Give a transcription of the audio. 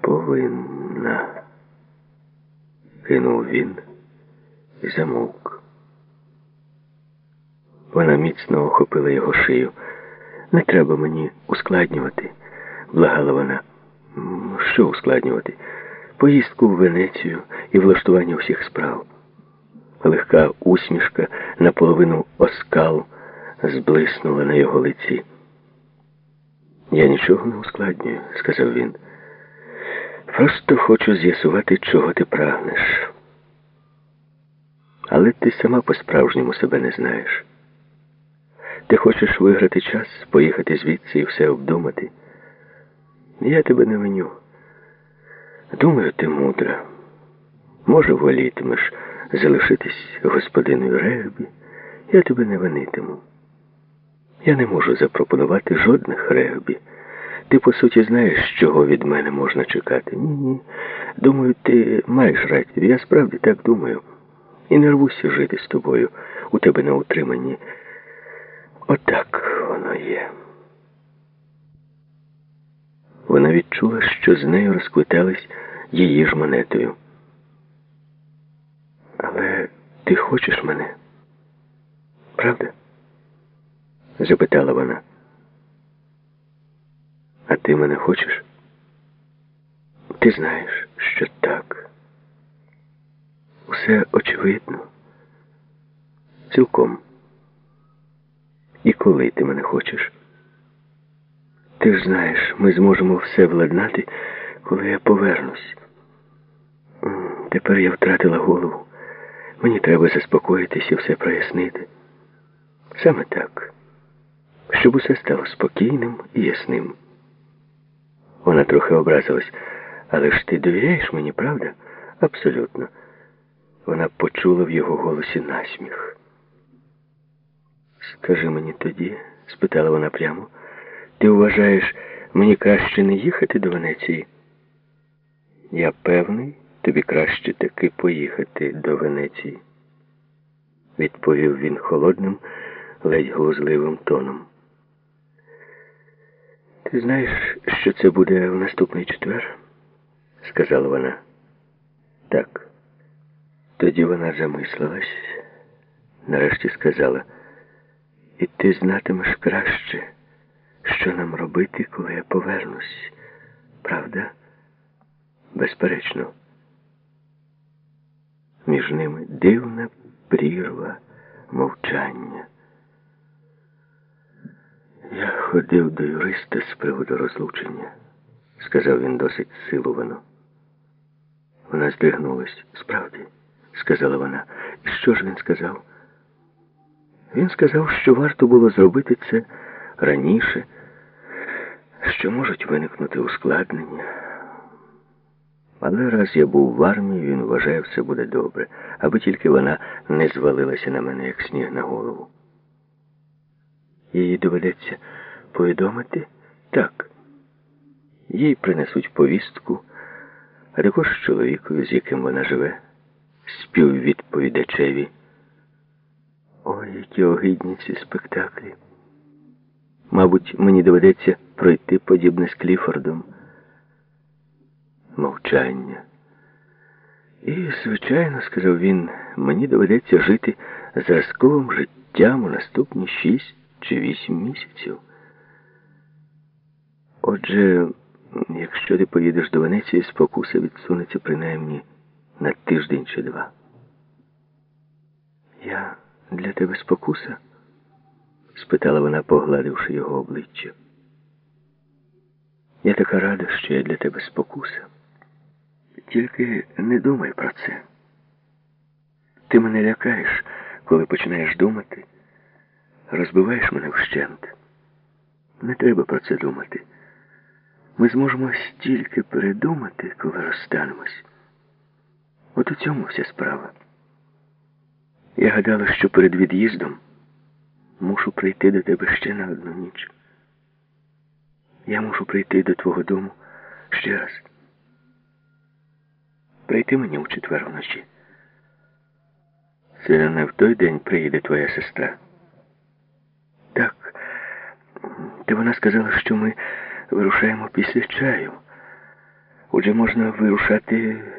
Повинна, кинув він і замовк. Вона міцно охопила його шию. Не треба мені ускладнювати, благала вона. Що ускладнювати? Поїздку в Венецію і влаштування всіх справ. Легка усмішка, наполовину оскал, зблиснула на його лиці. Я нічого не ускладнюю, сказав він. Просто хочу з'ясувати, чого ти прагнеш. Але ти сама по-справжньому себе не знаєш. Ти хочеш виграти час, поїхати звідси і все обдумати. Я тебе не виню. Думаю, ти мудра. Може, волітимеш залишитись господиною Регбі. Я тебе не винитиму. Я не можу запропонувати жодних Регбі. Ти, по суті, знаєш, чого від мене можна чекати. Ні. Думаю, ти маєш рацію. Я справді так думаю. І не рвуся жити з тобою у тебе на утриманні. Отак воно є. Вона відчула, що з нею розквитались її ж монетою. Але ти хочеш мене? Правда? Запитала вона. А ти мене хочеш? Ти знаєш, що так. Усе очевидно. Цілком. І коли ти мене хочеш? Ти ж знаєш, ми зможемо все владнати, коли я повернусь. Тепер я втратила голову. Мені треба заспокоїтись і все прояснити. Саме так. Щоб усе стало спокійним і ясним. Вона трохи образилась. Але ж ти довіряєш мені, правда? Абсолютно. Вона почула в його голосі насміх. Скажи мені тоді, спитала вона прямо, ти вважаєш, мені краще не їхати до Венеції? Я певний, тобі краще таки поїхати до Венеції, відповів він холодним, ледь глузливим тоном. Ти знаєш, що це буде в наступний четвер? Сказала вона. Так. Тоді вона замислилась, нарешті сказала, і ти знатимеш краще, що нам робити, коли я повернусь. Правда? Безперечно. Між ними дивна прірва мовчання. Я ходив до юриста з приводу розлучення, сказав він досить силовано. Вона здригнулась. Справді, сказала вона. І що ж він сказав? Він сказав, що варто було зробити це раніше, що можуть виникнути ускладнення. Але раз я був в армії, він вважає, все буде добре, аби тільки вона не звалилася на мене, як сніг на голову. Їй доведеться повідомити? Так. Їй принесуть повістку, а також чоловікові, з яким вона живе, співвідповідачеві. Ой, які огидні ці спектаклі. Мабуть, мені доведеться пройти подібне з Кліфордом. Мовчання. І, звичайно, сказав він, мені доведеться жити зразковим життям у наступні 6 чи 8 місяців. Отже, якщо ти поїдеш до Венеції, спокуса відсунеться принаймні на тиждень чи 2. Я для тебе спокуса? Спитала вона, погладивши його обличчя. Я така рада, що я для тебе спокуса. Тільки не думай про це. Ти мене лякаєш, коли починаєш думати. Розбиваєш мене вщент. Не треба про це думати. Ми зможемо стільки передумати, коли розстанемось. От у цьому вся справа. Я гадала, що перед від'їздом мушу прийти до тебе ще на одну ніч. Я мушу прийти до твого дому ще раз. Прийти мені у четвер вночі. Це не в той день приїде твоя сестра. Так. Та вона сказала, що ми вирушаємо після чаю. Отже, можна вирушати